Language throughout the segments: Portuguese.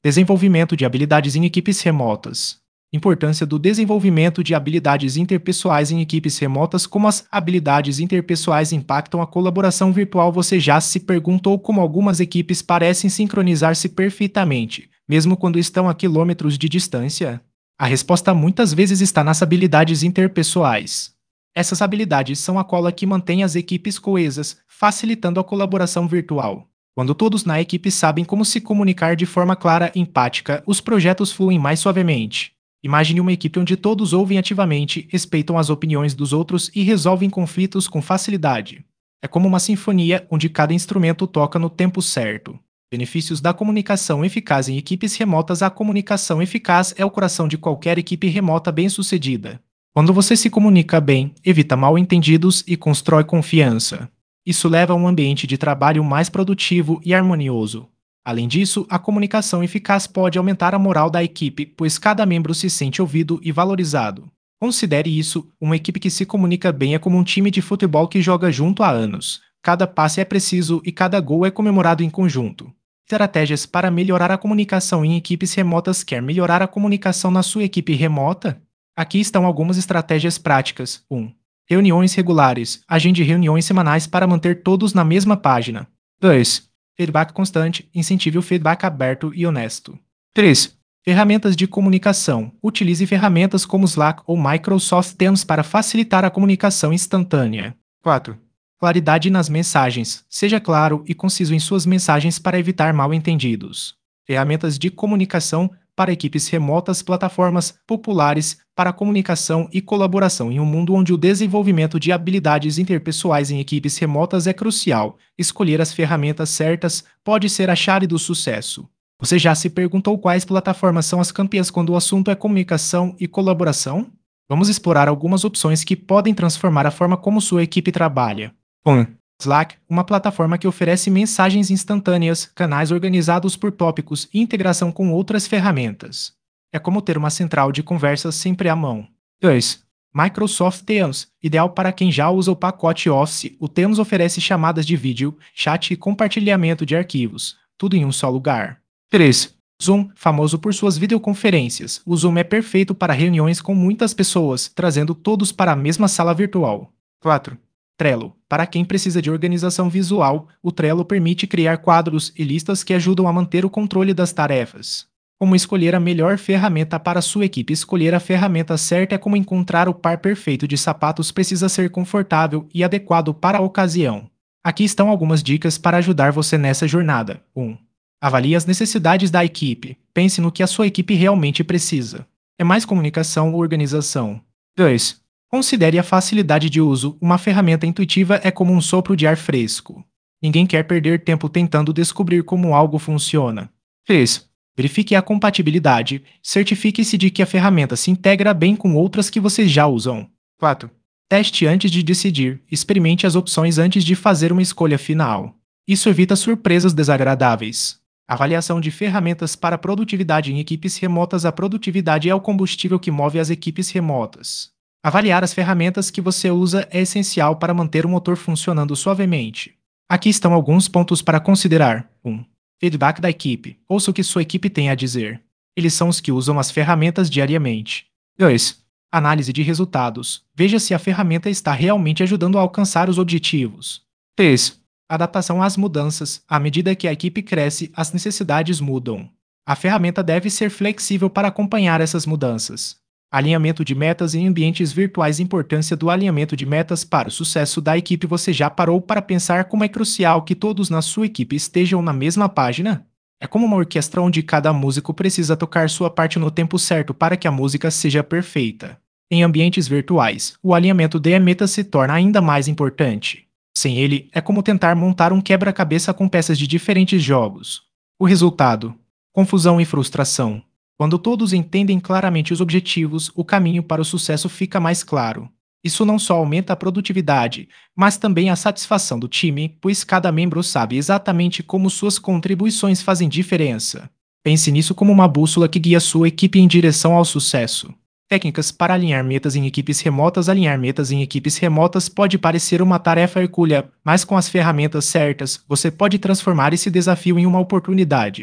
Desenvolvimento de habilidades em equipes remotas. Importância do desenvolvimento de habilidades interpessoais em equipes remotas. Como as habilidades interpessoais impactam a colaboração virtual? Você já se perguntou como algumas equipes parecem sincronizar-se perfeitamente, mesmo quando estão a quilômetros de distância? A resposta muitas vezes está nas habilidades interpessoais. Essas habilidades são a cola que mantém as equipes coesas, facilitando a colaboração virtual. Quando todos na equipe sabem como se comunicar de forma clara e empática, os projetos fluem mais suavemente. Imagine uma equipe onde todos ouvem ativamente, respeitam as opiniões dos outros e resolvem conflitos com facilidade. É como uma sinfonia onde cada instrumento toca no tempo certo. Benefícios da comunicação eficaz em equipes remotas. A comunicação eficaz é o coração de qualquer equipe remota bem-sucedida. Quando você se comunica bem, evita mal-entendidos e constrói confiança. Isso leva a um ambiente de trabalho mais produtivo e harmonioso. Além disso, a comunicação eficaz pode aumentar a moral da equipe, pois cada membro se sente ouvido e valorizado. Considere isso: uma equipe que se comunica bem é como um time de futebol que joga junto há anos. Cada passe é preciso e cada gol é comemorado em conjunto. Estratégias para melhorar a comunicação em equipes remotas. Quer melhorar a comunicação na sua equipe remota? Aqui estão algumas estratégias práticas. 1. Reuniões regulares. Agende reuniões semanais para manter todos na mesma página. 2. Feedback constante. Incentive o feedback aberto e honesto. 3. Ferramentas de comunicação. Utilize ferramentas como Slack ou Microsoft Teams para facilitar a comunicação instantânea. 4. Claridade nas mensagens. Seja claro e conciso em suas mensagens para evitar mal-entendidos. Ferramentas de comunicação para equipes remotas. Plataformas populares para comunicação e colaboração. Em um mundo onde o desenvolvimento de habilidades interpessoais em equipes remotas é crucial, escolher as ferramentas certas pode ser a chave do sucesso. Você já se perguntou quais plataformas são as campeãs quando o assunto é comunicação e colaboração? Vamos explorar algumas opções que podem transformar a forma como sua equipe trabalha. 1. Slack, uma plataforma que oferece mensagens instantâneas, canais organizados por tópicos e integração com outras ferramentas. É como ter uma central de conversas sempre à mão. 2. Microsoft Teams, ideal para quem já usa o pacote Office. O Teams oferece chamadas de vídeo, chat e compartilhamento de arquivos, tudo em um só lugar. 3. Zoom, famoso por suas videoconferências. O Zoom é perfeito para reuniões com muitas pessoas, trazendo todos para a mesma sala virtual. 4. Trello. Para quem precisa de organização visual, o Trello permite criar quadros e listas que ajudam a manter o controle das tarefas. Como escolher a melhor ferramenta para sua equipe? Escolher a ferramenta certa é como encontrar o par perfeito de sapatos. Precisa ser confortável e adequado para a ocasião. Aqui estão algumas dicas para ajudar você nessa jornada. 1. Avalie as necessidades da equipe. Pense no que a sua equipe realmente precisa. É mais comunicação ou organização? 2. Considere a facilidade de uso. Uma ferramenta intuitiva é como um sopro de ar fresco. Ninguém quer perder tempo tentando descobrir como algo funciona. 3. Verifique a compatibilidade. Certifique-se de que a ferramenta se integra bem com outras que vocês já usam. 4. Teste antes de decidir. Experimente as opções antes de fazer uma escolha final. Isso evita surpresas desagradáveis. Avaliação de ferramentas para produtividade em equipes remotas. A produtividade é o combustível que move as equipes remotas. Avaliar as ferramentas que você usa é essencial para manter o motor funcionando suavemente. Aqui estão alguns pontos para considerar. 1. Feedback da equipe. Ouça o que sua equipe tem a dizer. Eles são os que usam as ferramentas diariamente. 2. Análise de resultados. Veja se a ferramenta está realmente ajudando a alcançar os objetivos. 3. Adaptação às mudanças. À medida que a equipe cresce, as necessidades mudam. A ferramenta deve ser flexível para acompanhar essas mudanças. Alinhamento de metas em ambientes virtuais. Importância do alinhamento de metas para o sucesso da equipe. Você já parou para pensar como é crucial que todos na sua equipe estejam na mesma página? É como uma orquestra onde cada músico precisa tocar sua parte no tempo certo para que a música seja perfeita. Em ambientes virtuais, o alinhamento de metas se torna ainda mais importante. Sem ele, é como tentar montar um quebra-cabeça com peças de diferentes jogos. O resultado: confusão e frustração. Quando todos entendem claramente os objetivos, o caminho para o sucesso fica mais claro. Isso não só aumenta a produtividade, mas também a satisfação do time, pois cada membro sabe exatamente como suas contribuições fazem diferença. Pense nisso como uma bússola que guia sua equipe em direção ao sucesso. Técnicas para alinhar metas em equipes remotas. Alinhar metas em equipes remotas pode parecer uma tarefa hercúlea, mas com as ferramentas certas, você pode transformar esse desafio em uma oportunidade.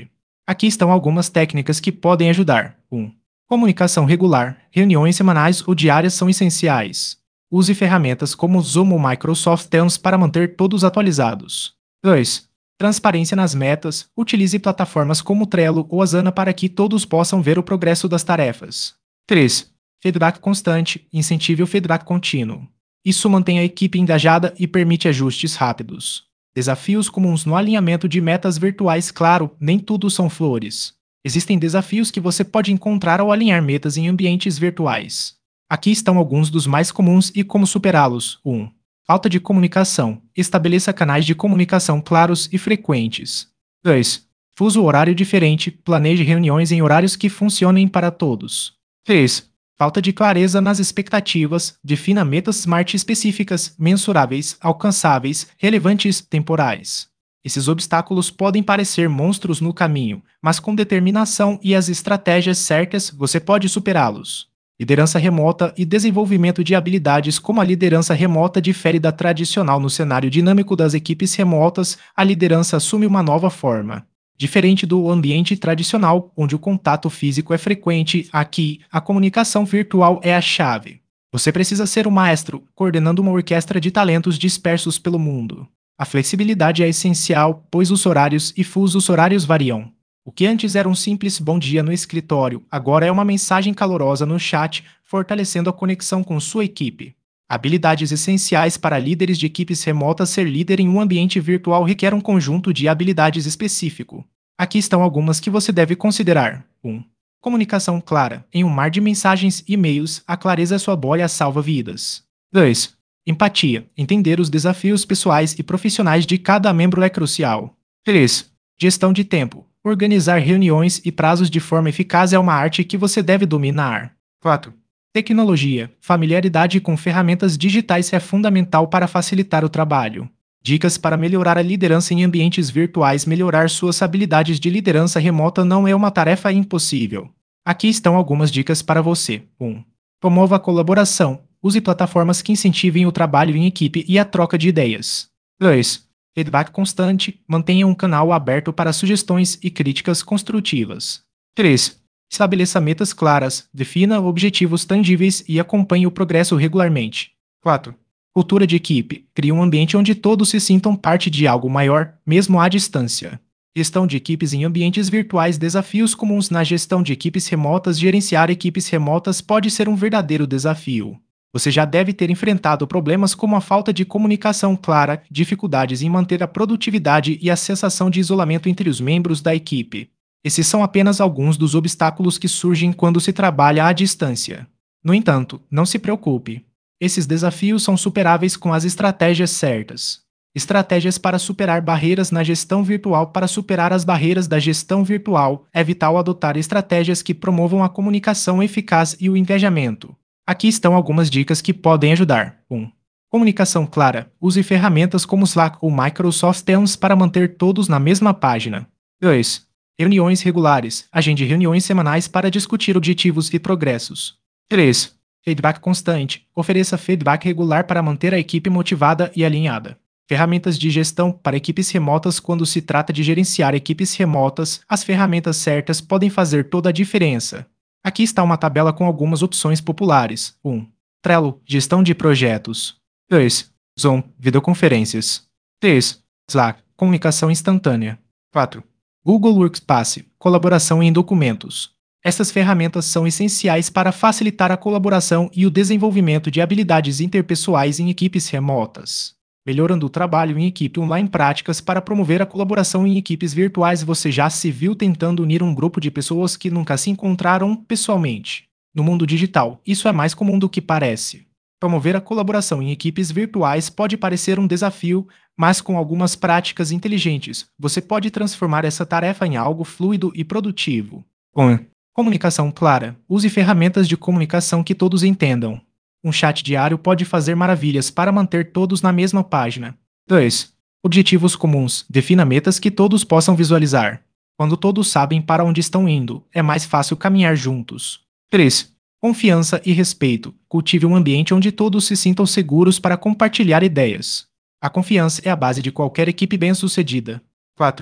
Aqui estão algumas técnicas que podem ajudar. 1. Comunicação regular. Reuniões semanais ou diárias são essenciais. Use ferramentas como Zoom ou Microsoft Teams para manter todos atualizados. 2. Transparência nas metas. Utilize plataformas como Trello ou Asana para que todos possam ver o progresso das tarefas. 3. Feedback constante. Incentive o feedback contínuo. Isso mantém a equipe engajada e permite ajustes rápidos. Desafios comuns no alinhamento de metas virtuais. Claro, nem tudo são flores. Existem desafios que você pode encontrar ao alinhar metas em ambientes virtuais. Aqui estão alguns dos mais comuns e como superá-los. 1. Falta de comunicação. Estabeleça canais de comunicação claros e frequentes. 2. Fuso horário diferente. Planeje reuniões em horários que funcionem para todos. 3. Falta de clareza nas expectativas. Defina metas SMART específicas, mensuráveis, alcançáveis, relevantes, temporais. Esses obstáculos podem parecer monstros no caminho, mas com determinação e as estratégias certas você pode superá-los. Liderança remota e desenvolvimento de habilidades. Como a liderança remota difere da tradicional no cenário dinâmico das equipes remotas, a liderança assume uma nova forma. Diferente do ambiente tradicional, onde o contato físico é frequente, aqui a comunicação virtual é a chave. Você precisa ser um maestro, coordenando uma orquestra de talentos dispersos pelo mundo. A flexibilidade é essencial, pois os horários e fusos horários variam. O que antes era um simples bom dia no escritório, agora é uma mensagem calorosa no chat, fortalecendo a conexão com sua equipe. Habilidades essenciais para líderes de equipes remotas. Ser líder em um ambiente virtual requer um conjunto de habilidades específico. Aqui estão algumas que você deve considerar. 1. Comunicação clara. Em um mar de mensagens e e-mails, a clareza é sua boia salva vidas. 2. Empatia. Entender os desafios pessoais e profissionais de cada membro é crucial. 3. Gestão de tempo. Organizar reuniões e prazos de forma eficaz é uma arte que você deve dominar. 4. Tecnologia. Familiaridade com ferramentas digitais é fundamental para facilitar o trabalho. Dicas para melhorar a liderança em ambientes virtuais. Melhorar suas habilidades de liderança remota não é uma tarefa impossível. Aqui estão algumas dicas para você. 1. Promova a colaboração. Use plataformas que incentivem o trabalho em equipe e a troca de ideias. 2. Feedback constante. Mantenha um canal aberto para sugestões e críticas construtivas. 3. Estabeleça metas claras, defina objetivos tangíveis e acompanhe o progresso regularmente. 4. Cultura de equipe. Crie um ambiente onde todos se sintam parte de algo maior, mesmo à distância. Gestão de equipes em ambientes virtuais. Desafios comuns na gestão de equipes remotas. Gerenciar equipes remotas pode ser um verdadeiro desafio. Você já deve ter enfrentado problemas como a falta de comunicação clara, dificuldades em manter a produtividade e a sensação de isolamento entre os membros da equipe. Esses são apenas alguns dos obstáculos que surgem quando se trabalha à distância. No entanto, não se preocupe. Esses desafios são superáveis com as estratégias certas. Estratégias para superar barreiras na gestão virtual. Para superar as barreiras da gestão virtual, é vital adotar estratégias que promovam a comunicação eficaz e o engajamento. Aqui estão algumas dicas que podem ajudar. 1. Comunicação clara. Use ferramentas como Slack ou Microsoft Teams para manter todos na mesma página. 2. Reuniões regulares. Agende reuniões semanais para discutir objetivos e progressos. 3. Feedback constante. Ofereça feedback regular para manter a equipe motivada e alinhada. Ferramentas de gestão para equipes remotas. Quando se trata de gerenciar equipes remotas, as ferramentas certas podem fazer toda a diferença. Aqui está uma tabela com algumas opções populares. 1. Trello, gestão de projetos. 2. Zoom, videoconferências. 3. Slack, comunicação instantânea. 4. Google Workspace, colaboração em documentos. Essas ferramentas são essenciais para facilitar a colaboração e o desenvolvimento de habilidades interpessoais em equipes remotas. Melhorando o trabalho em equipe online. Práticas para promover a colaboração em equipes virtuais. Você já se viu tentando unir um grupo de pessoas que nunca se encontraram pessoalmente? No mundo digital, isso é mais comum do que parece. Promover a colaboração em equipes virtuais pode parecer um desafio, mas com algumas práticas inteligentes, você pode transformar essa tarefa em algo fluido e produtivo. 1. Comunicação clara. Use ferramentas de comunicação que todos entendam. Um chat diário pode fazer maravilhas para manter todos na mesma página. 2. Objetivos comuns. Defina metas que todos possam visualizar. Quando todos sabem para onde estão indo, é mais fácil caminhar juntos. 3. Confiança e respeito. Cultive um ambiente onde todos se sintam seguros para compartilhar ideias. A confiança é a base de qualquer equipe bem-sucedida. 4.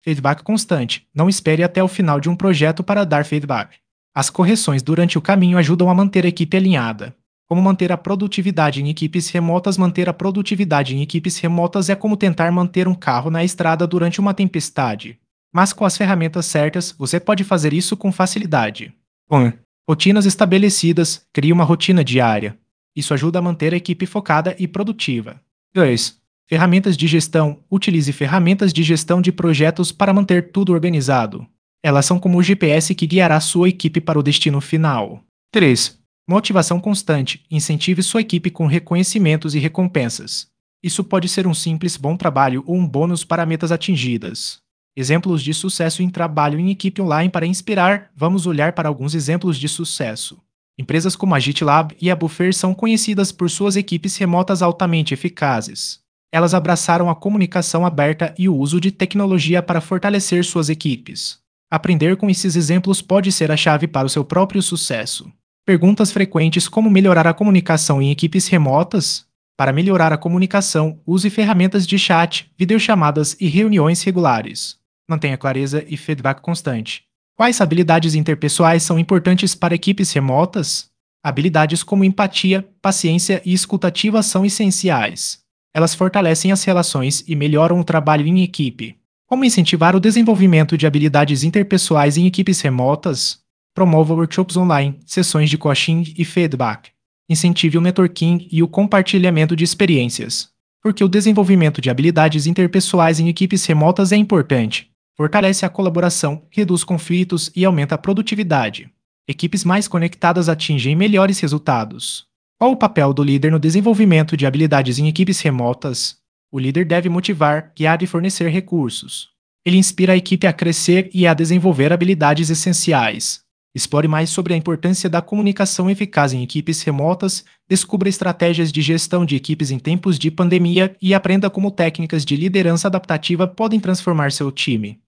Feedback constante. Não espere até o final de um projeto para dar feedback. As correções durante o caminho ajudam a manter a equipe alinhada. Como manter a produtividade em equipes remotas? Manter a produtividade em equipes remotas é como tentar manter um carro na estrada durante uma tempestade. Mas com as ferramentas certas, você pode fazer isso com facilidade. 1. Rotinas estabelecidas. Crie uma rotina diária. Isso ajuda a manter a equipe focada e produtiva. 2. Ferramentas de gestão. Utilize ferramentas de gestão de projetos para manter tudo organizado. Elas são como o GPS que guiará sua equipe para o destino final. 3. Motivação constante. Incentive sua equipe com reconhecimentos e recompensas. Isso pode ser um simples bom trabalho ou um bônus para metas atingidas. Exemplos de sucesso em trabalho em equipe online. Para inspirar, vamos olhar para alguns exemplos de sucesso. Empresas como a GitLab e a Buffer são conhecidas por suas equipes remotas altamente eficazes. Elas abraçaram a comunicação aberta e o uso de tecnologia para fortalecer suas equipes. Aprender com esses exemplos pode ser a chave para o seu próprio sucesso. Perguntas frequentes: como melhorar a comunicação em equipes remotas? Para melhorar a comunicação, use ferramentas de chat, videochamadas e reuniões regulares. Mantenha clareza e feedback constante. Quais habilidades interpessoais são importantes para equipes remotas? Habilidades como empatia, paciência e escutativa são essenciais. Elas fortalecem as relações e melhoram o trabalho em equipe. Como incentivar o desenvolvimento de habilidades interpessoais em equipes remotas? Promova workshops online, sessões de coaching e feedback. Incentive o networking e o compartilhamento de experiências. Porque o desenvolvimento de habilidades interpessoais em equipes remotas é importante. Fortalece a colaboração, reduz conflitos e aumenta a produtividade. Equipes mais conectadas atingem melhores resultados. Qual o papel do líder no desenvolvimento de habilidades em equipes remotas? O líder deve motivar, guiar e fornecer recursos. Ele inspira a equipe a crescer e a desenvolver habilidades essenciais. Explore mais sobre a importância da comunicação eficaz em equipes remotas, descubra estratégias de gestão de equipes em tempos de pandemia e aprenda como técnicas de liderança adaptativa podem transformar seu time.